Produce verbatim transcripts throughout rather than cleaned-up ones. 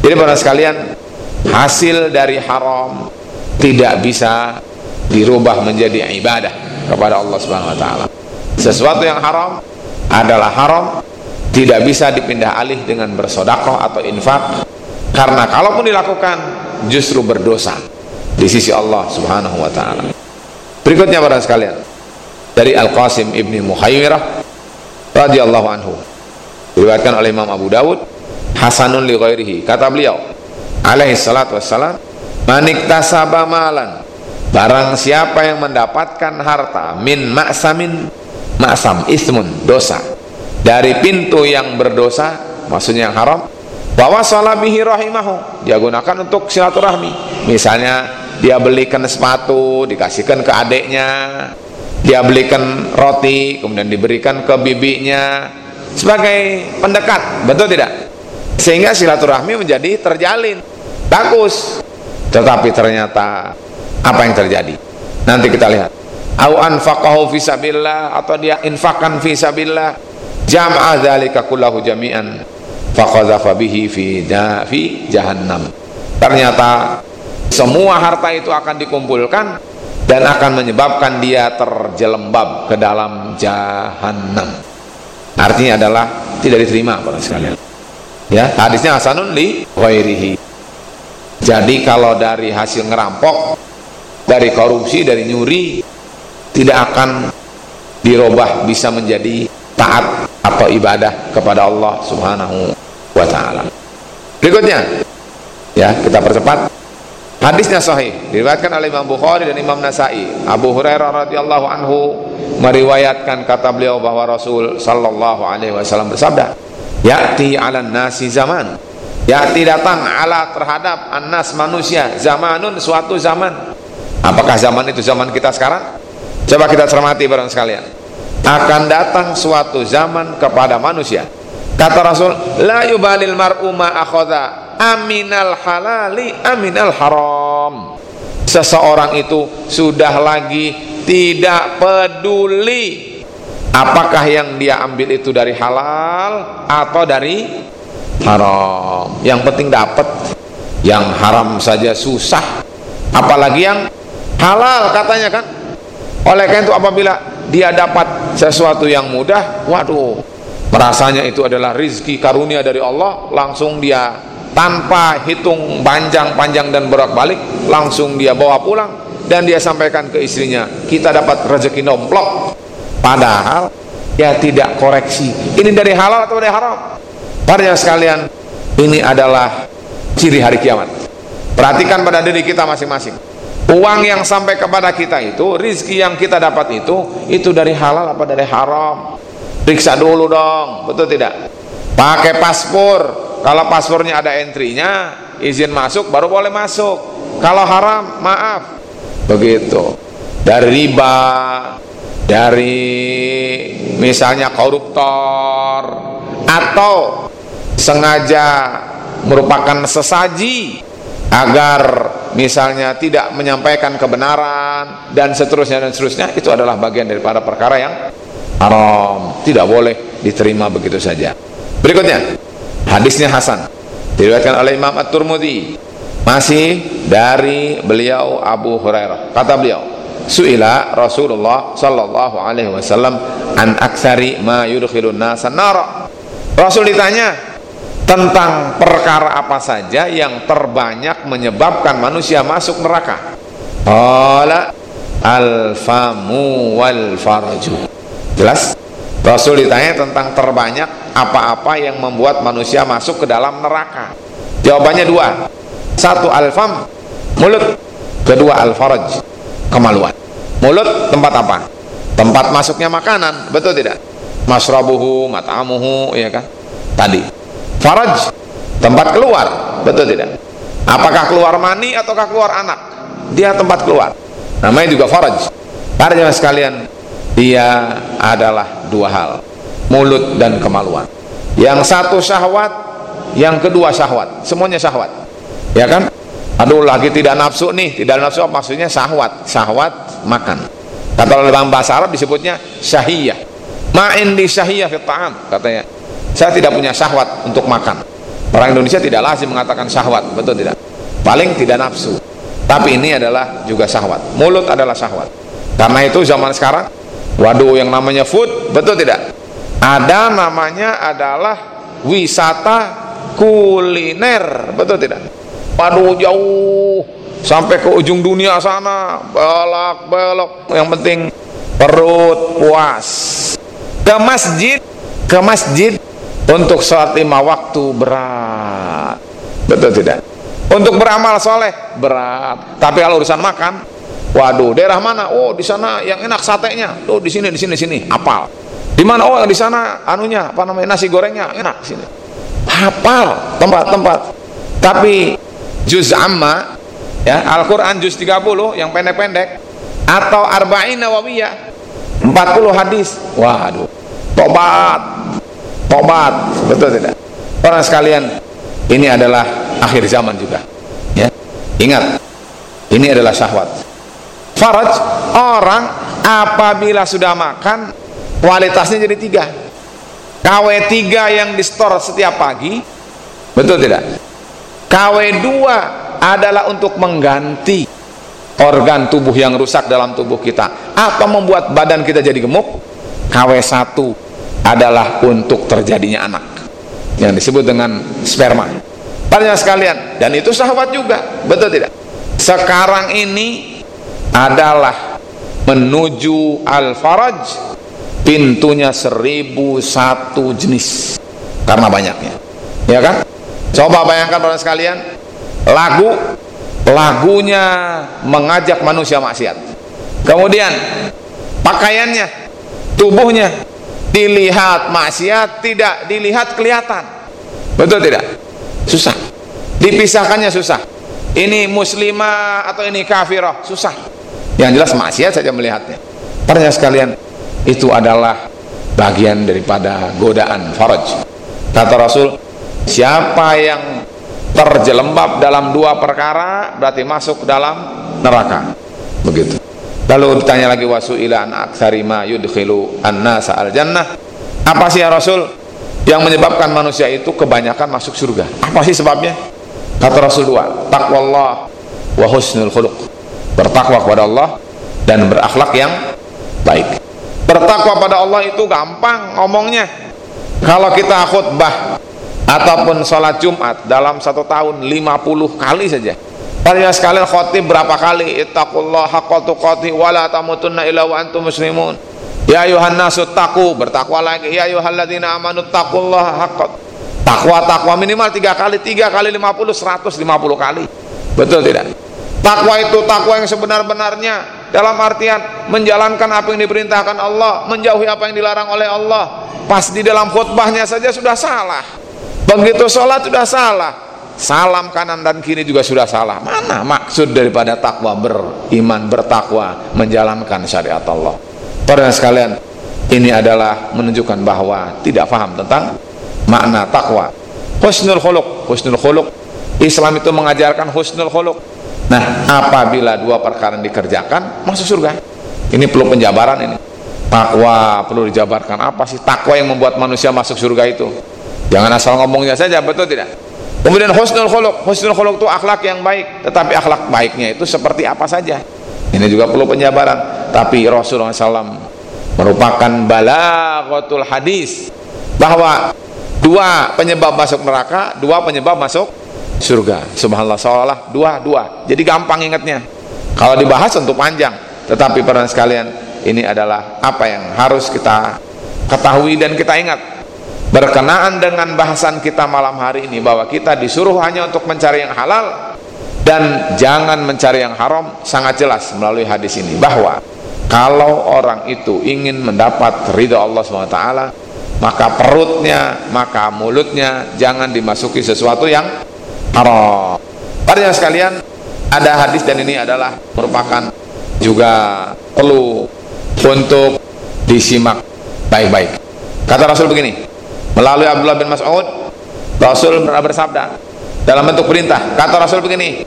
Jadi para sekalian, hasil dari haram tidak bisa dirubah menjadi ibadah kepada Allah Subhanahu wa taala. Sesuatu yang haram adalah haram, tidak bisa dipindah alih dengan bersedekah atau infak, karena kalaupun dilakukan justru berdosa di sisi Allah Subhanahu wa taala. Berikutnya para sekalian, dari Al-Qasim ibni Muhayyirah radhiyallahu anhu, diriwayatkan oleh Imam Abu Dawud, hasanun li ghairihi, kata beliau alaihi salatu wassalam, maniktasaba malan, barang siapa yang mendapatkan harta min ma'samin, ma'sam ismun, dosa, dari pintu yang berdosa, maksudnya yang haram, wa wasala bihi rahimahu, dia gunakan untuk silaturahmi. Misalnya dia belikan sepatu, dikasihkan ke adiknya, dia belikan roti, kemudian diberikan ke bibinya sebagai pendekat, betul tidak? Sehingga silaturahmi menjadi terjalin, bagus. Tetapi ternyata apa yang terjadi? Nanti kita lihat. Au anfaqahu fi sabilillah, atau dia infakkan fi sabilillah, jam'a dzalika kullahu jami'an faqadhafa bihi fi fi jahannam. Ternyata semua harta itu akan dikumpulkan dan akan menyebabkan dia terjelembab ke dalam jahannam. Artinya adalah tidak diterima para sekalian. Ya, hadisnya hasanun li ghairihi. Jadi kalau dari hasil ngerampok, dari korupsi, dari nyuri, tidak akan dirubah bisa menjadi taat atau ibadah kepada Allah Subhanahu wa taala. Berikutnya, ya, kita percepat. Hadisnya sahih, diriwayatkan oleh Imam Bukhari dan Imam Nasai. Abu Hurairah radhiyallahu anhu meriwayatkan, kata beliau bahwa Rasul sallallahu alaihi wasallam bersabda, ya'ti 'alan nasi zaman, ya'ti datang ala terhadap annas manusia, zamanun suatu zaman. Apakah zaman itu zaman kita sekarang? Coba kita cermati bareng sekalian. Akan datang suatu zaman kepada manusia, kata Rasul, la yubalil mar'u ma akhadha aminal halali aminal haram. Seseorang itu sudah lagi tidak peduli apakah yang dia ambil itu dari halal atau dari haram. Yang penting dapat. Yang haram saja susah, apalagi yang halal katanya kan. Oleh karena itu apabila dia dapat sesuatu yang mudah, waduh, merasanya itu adalah rizki karunia dari Allah, langsung dia tanpa hitung panjang-panjang dan bolak-balik langsung dia bawa pulang dan dia sampaikan ke istrinya, kita dapat rezeki nomplok. Padahal ya tidak koreksi, ini dari halal atau dari haram. Para sekalian, ini adalah ciri hari kiamat. Perhatikan pada diri kita masing-masing. Uang yang sampai kepada kita itu, rizki yang kita dapat itu, itu dari halal apa dari haram? Periksa dulu dong, betul tidak? Pakai paspor. Kalau paspornya ada entry-nya, izin masuk baru boleh masuk. Kalau haram, maaf. Begitu. Dari riba, dari misalnya koruptor, atau sengaja merupakan sesaji agar misalnya tidak menyampaikan kebenaran dan seterusnya dan seterusnya, itu adalah bagian daripada perkara yang haram, tidak boleh diterima begitu saja. Berikutnya, hadisnya hasan, diriwayatkan oleh Imam At-Tirmidzi, masih dari beliau Abu Hurairah. Kata beliau, su'ila Rasulullah sallallahu alaihi wasallam an aktsari ma yudkhilun nasa nar. Rasul ditanya tentang perkara apa saja yang terbanyak menyebabkan manusia masuk neraka. Qala al-famu wal faraju. Jelas? Rasul ditanya tentang terbanyak apa-apa yang membuat manusia masuk ke dalam neraka. Jawabannya dua. Satu al-fam, mulut. Kedua al-faraj, kemaluan. Mulut tempat apa? Tempat masuknya makanan, betul tidak? Masrabuhu, mat'amuhu, ya kan? Tadi. Faraj, tempat keluar, betul tidak? Apakah keluar mani ataukah keluar anak? Dia tempat keluar, namanya juga faraj. Para jemaah sekalian, dia adalah dua hal, mulut dan kemaluan. Yang satu syahwat, yang kedua syahwat, semuanya syahwat, ya kan? Aduh, lagi tidak nafsu nih, tidak nafsu, maksudnya syahwat, syahwat makan. Kata dalam bahasa Arab disebutnya syahiyah. Ma'in di syahiyah fit ta'am, katanya, saya tidak punya syahwat untuk makan. Orang Indonesia tidak lazim mengatakan syahwat, betul tidak? Paling tidak nafsu. Tapi ini adalah juga syahwat. Mulut adalah syahwat. Karena itu zaman sekarang, waduh, yang namanya food, betul tidak? Ada namanya adalah wisata kuliner, betul tidak? Waduh, jauh sampai ke ujung dunia sana, belok-belok. Yang penting perut puas. Ke masjid, ke masjid untuk sholat lima waktu berat, betul tidak? Untuk beramal soleh berat. Tapi kalau urusan makan, waduh, daerah mana? Oh, di sana yang enak satenya. Oh, di sini, di sini, di sini. Hafal. Di mana? Oh, di sana anunya, apa namanya, nasi gorengnya enak sini. Hafal tempat-tempat. Tapi juz amma, ya, Al-Quran juz tiga puluh yang pendek-pendek, atau arba'in nawawiyah empat puluh hadis. Waduh, tobat, tobat, betul tidak? Orang sekalian, ini adalah akhir zaman juga, ya. Ingat, ini adalah syahwat. Faraj, orang apabila sudah makan, kualitasnya jadi tiga. K W tiga yang di store setiap pagi, betul tidak? K W dua adalah untuk mengganti organ tubuh yang rusak dalam tubuh kita atau membuat badan kita jadi gemuk. K W satu adalah untuk terjadinya anak, yang disebut dengan sperma. Para sekalian, dan itu syahwat juga, betul tidak? Sekarang ini adalah menuju al-faraj, pintunya seribu satu jenis karena banyaknya, ya kan? Coba bayangkan para sekalian, lagu lagunya mengajak manusia maksiat, kemudian pakaiannya, tubuhnya dilihat maksiat, tidak dilihat kelihatan, betul tidak? Susah dipisahkannya, susah. Ini muslimah atau ini kafirah, susah. Yang jelas maksiat saja melihatnya. Para sekalian, itu adalah bagian daripada godaan faraj. Kata Rasul, siapa yang terjelembab dalam dua perkara berarti masuk dalam neraka. Begitu. Lalu ditanya lagi, wasu'ila an aktsari ma yudkhilu an-nasa al-jannah. Apa sih ya Rasul yang menyebabkan manusia itu kebanyakan masuk surga? Apa sih sebabnya? Kata Rasul dua, taqwallah wa husnul khuluq. Bertakwa kepada Allah dan berakhlak yang baik. Bertakwa pada Allah itu gampang ngomongnya. Kalau kita khutbah ataupun sholat Jumat dalam satu tahun lima puluh kali saja, kalian sekalian khotib berapa kali? Ittaqullah haqqa tuqatih wa la tamutunna illa wa antum muslimun. Ya ayuhan nasu taqu, bertakwa lagi. Ya ayyuhalladzina amanu taqullaha haqqa. Takwa, takwa minimal tiga kali, tiga kali lima puluh, seratus lima puluh kali. Betul tidak? Takwa itu takwa yang sebenar-benarnya, dalam artian menjalankan apa yang diperintahkan Allah, menjauhi apa yang dilarang oleh Allah. Pas di dalam khutbahnya saja sudah salah, begitu sholat sudah salah, salam kanan dan kiri juga sudah salah. Mana maksud daripada takwa? Beriman, bertakwa, menjalankan syariat Allah. Para sekalian, ini adalah menunjukkan bahwa tidak paham tentang makna takwa. Husnul khuluq, husnul khuluq, Islam itu mengajarkan husnul khuluq. Nah, apabila dua perkara dikerjakan, masuk surga. Ini perlu penjabaran ini. Takwa perlu dijabarkan. Apa sih takwa yang membuat manusia masuk surga itu? Jangan asal ngomongnya saja, betul tidak? Kemudian husnul khuluq, husnul khuluq itu akhlak yang baik. Tetapi akhlak baiknya itu seperti apa saja? Ini juga perlu penjabaran. Tapi Rasulullah shallallahu alaihi wasallam merupakan balaghatul hadis, bahwa dua penyebab masuk neraka, dua penyebab masuk surga. Subhanallah, seolah dua dua. Jadi gampang ingatnya. Kalau dibahas tentu panjang. Tetapi para sekalian, ini adalah apa yang harus kita ketahui dan kita ingat. Berkenaan dengan bahasan kita malam hari ini, bahwa kita disuruh hanya untuk mencari yang halal dan jangan mencari yang haram. Sangat jelas melalui hadis ini bahwa kalau orang itu ingin mendapat ridha Allah subhanahu wa taala, maka perutnya, maka mulutnya jangan dimasuki sesuatu yang haram. Para sekalian, ada hadis dan ini adalah merupakan juga perlu untuk disimak baik-baik. Kata Rasul begini, melalui Abdullah bin Mas'ud, Rasul bersabda dalam bentuk perintah. Kata Rasul begini,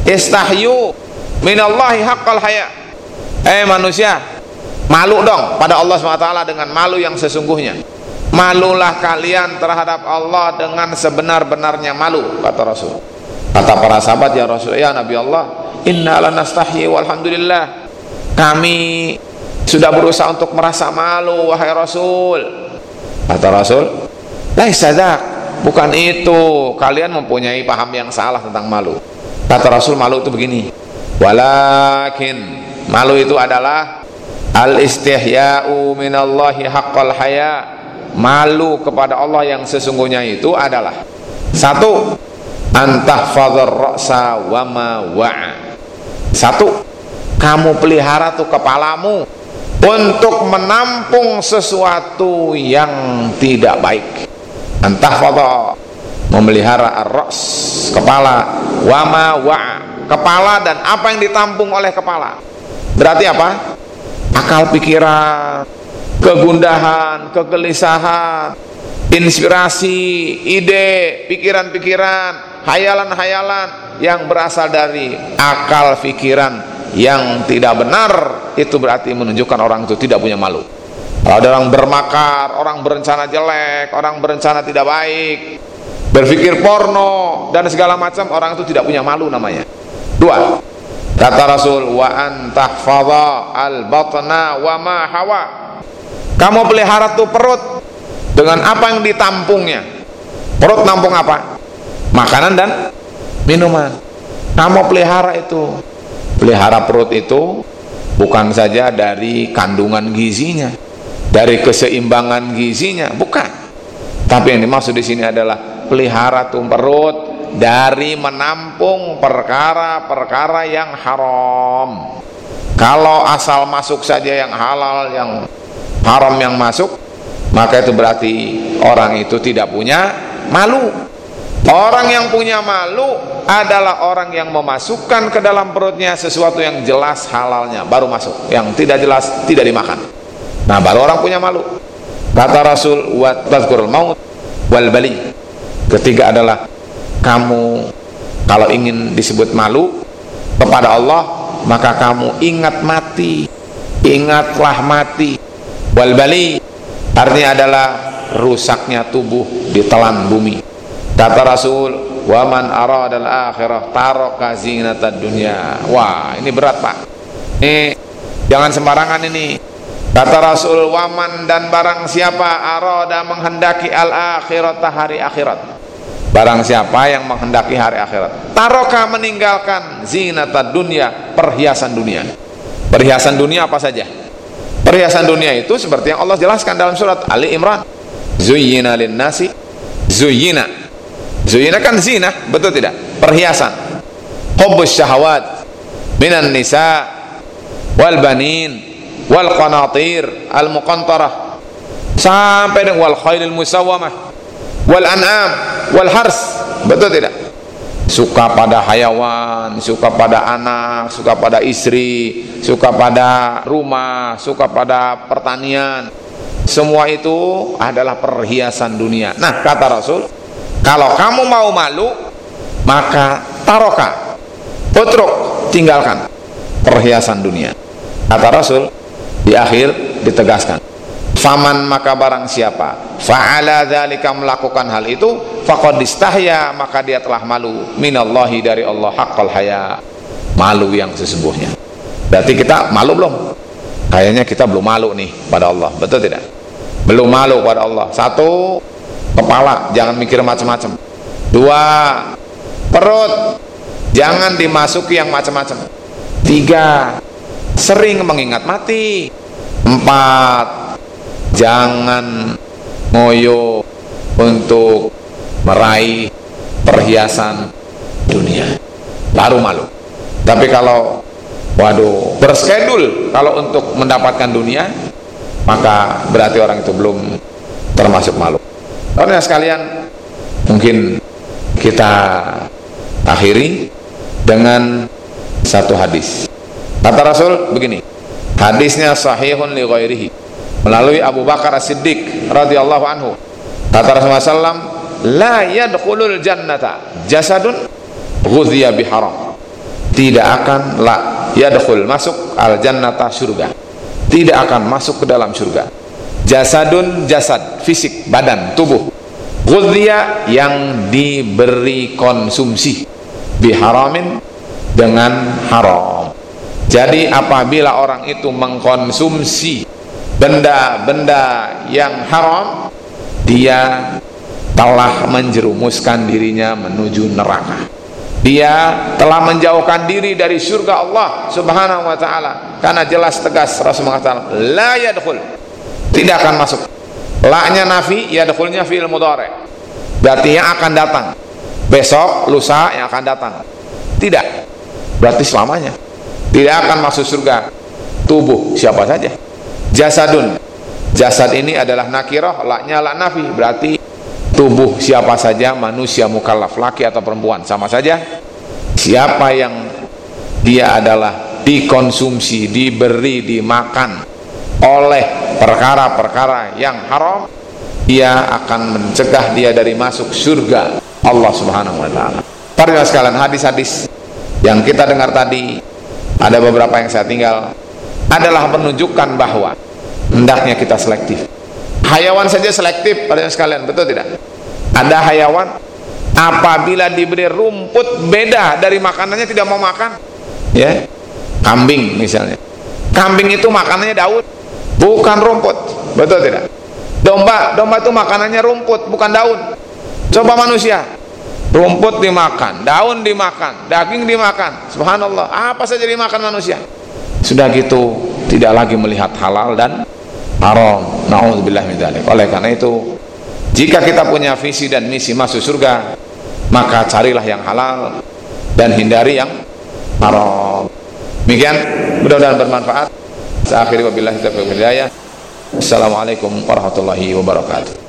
istahyu minallahi haqqal haya. Eh manusia, malu dong pada Allah subhanahu wa taala dengan malu yang sesungguhnya. malulah kalian terhadap Allah dengan sebenar-benarnya malu, kata Rasul. Kata para sahabat, ya Rasul, ya Nabi Allah, inna lanastahyi walhamdulillah, kami sudah berusaha untuk merasa malu wahai Rasul. Kata Rasul, laisa dzak, bukan itu, kalian mempunyai paham yang salah tentang malu. Kata Rasul, malu itu begini, walakin, malu itu adalah al-istihya'u minallahi haqqal haya, malu kepada Allah yang sesungguhnya itu adalah satu, antahfadzar ra'sa wa ma wa'a, satu, kamu pelihara tuh kepalamu untuk menampung sesuatu yang tidak baik. Antahfadha, memelihara ar-ra's, kepala, wa ma wa'a, kepala dan apa yang ditampung oleh kepala. Berarti apa? Akal pikiran, kegundahan, kegelisahan, inspirasi, ide, pikiran-pikiran, hayalan-hayalan yang berasal dari akal pikiran yang tidak benar, itu berarti menunjukkan orang itu tidak punya malu. Kalau ada orang bermakar, orang berencana jelek, orang berencana tidak baik, berpikir porno dan segala macam, orang itu tidak punya malu namanya. Dua, kata Rasul, wa antahfadha al-batna wa ma hawa, kamu pelihara tuh perut dengan apa yang ditampungnya. Perut nampung apa? Makanan dan minuman. Kamu pelihara itu. Pelihara perut itu bukan saja dari kandungan gizinya, dari keseimbangan gizinya, bukan. Tapi yang dimaksud di sini adalah pelihara tuh perut dari menampung perkara-perkara yang haram. Kalau asal masuk saja yang halal, yang haram yang masuk, maka itu berarti orang itu tidak punya malu. Orang yang punya malu adalah orang yang memasukkan ke dalam perutnya sesuatu yang jelas halalnya, baru masuk. Yang tidak jelas tidak dimakan. Nah, baru orang punya malu. Kata Rasul, wa tadhkurul maut wal bali. Ketiga adalah kamu kalau ingin disebut malu kepada Allah, maka kamu ingat mati. Ingatlah mati. Wal bali artinya adalah rusaknya tubuh ditelan bumi. Kata Rasul, wa man aradal akhirah taraka zinatad dunya. Wah, ini berat, Pak. Ini jangan sembarangan ini. Kata Rasul, waman, dan barang siapa arada menghendaki al akhirat, hari akhirat. Barang siapa yang menghendaki hari akhirat, taraka, meninggalkan zinatad dunya, perhiasan dunia. Perhiasan dunia apa saja? Perhiasan dunia itu seperti yang Allah jelaskan dalam surat Ali Imran. Zuyyina lin-nasi, zuyyina. Zuyyina kan zina, betul tidak? Perhiasan. Hubbus syahawat minan nisa wal banin wal qanatir al muqantarah sampai dengan wal khailil musawwamah wal an'am wal hars, betul tidak? Suka pada hayawan, suka pada anak, suka pada istri, suka pada rumah, suka pada pertanian. Semua itu adalah perhiasan dunia. Nah, kata Rasul, kalau kamu mau malu, maka taroka, utruk, tinggalkan perhiasan dunia. Kata Rasul, di akhir ditegaskan, faman, maka barang siapa fa'ala dzalika, melakukan hal itu, faqad istahya, maka dia telah malu, minallahi, dari Allah, haqqal haya, malu yang sesungguhnya. Berarti kita malu belum? Kayaknya kita belum malu nih pada Allah, betul tidak? Belum malu pada Allah. Satu, kepala, jangan mikir macam-macam. Dua, perut, jangan dimasuki yang macam-macam. Tiga, sering mengingat mati. Empat, jangan ngoyo untuk meraih perhiasan dunia, baru malu. Tapi kalau waduh berskedul kalau untuk mendapatkan dunia, maka berarti orang itu belum termasuk malu. Karena sekalian, mungkin kita akhiri dengan satu hadis. Kata Rasul begini, hadisnya sahihun li ghairihi, melalui Abu Bakar As-Siddiq radhiyallahu anhu. Kata Rasulullah sallallahu alaihi wasallam, la yadkhulul jannata jasadun ghudhiya biharam. Tidak akan la yadkhul, masuk al jannata, surga. Tidak akan masuk ke dalam surga Jasadun, jasad, fisik, badan, tubuh. Ghudhiya, yang diberi konsumsi biharamin, dengan haram. Jadi apabila orang itu mengkonsumsi benda-benda yang haram, dia telah menjerumuskan dirinya menuju neraka. Dia telah menjauhkan diri dari surga Allah Subhanahu wa ta'ala, karena jelas tegas Rasul mengatakan la yadkhul, tidak akan masuk. La-nya nafi, yadkhulnya fi'il mudhari', berarti yang akan datang, besok, lusa yang akan datang. Tidak, berarti selamanya tidak akan masuk surga tubuh siapa saja. Jasadun, jasad ini adalah nakirah, la-nya la nafi, berarti tubuh siapa saja, manusia mukallaf, laki atau perempuan, sama saja. Siapa yang dia adalah dikonsumsi, diberi, dimakan oleh perkara-perkara yang haram, dia akan mencegah dia dari masuk surga Allah Subhanahu wa ta'ala. Para sekalian, hadis-hadis yang kita dengar tadi, ada beberapa yang saya tinggal, adalah menunjukkan bahwa hendaknya kita selektif. Hayawan saja selektif, para sekalian, betul tidak? Ada hayawan apabila diberi rumput beda dari makanannya tidak mau makan, ya. Kambing misalnya, kambing itu makanannya daun, bukan rumput, betul tidak? Domba, domba itu makanannya rumput, bukan daun. Coba manusia, rumput dimakan, daun dimakan, daging dimakan, subhanallah, apa saja dimakan manusia. Sudah gitu tidak lagi melihat halal dan haram. Na'udzubillah min dzalik. Oleh karena itu, jika kita punya visi dan misi masuk surga, maka carilah yang halal dan hindari yang haram. Demikian, mudah-mudahan bermanfaat. Akhiri wabillahi taufiq wal hidayah. Assalamualaikum warahmatullahi wabarakatuh.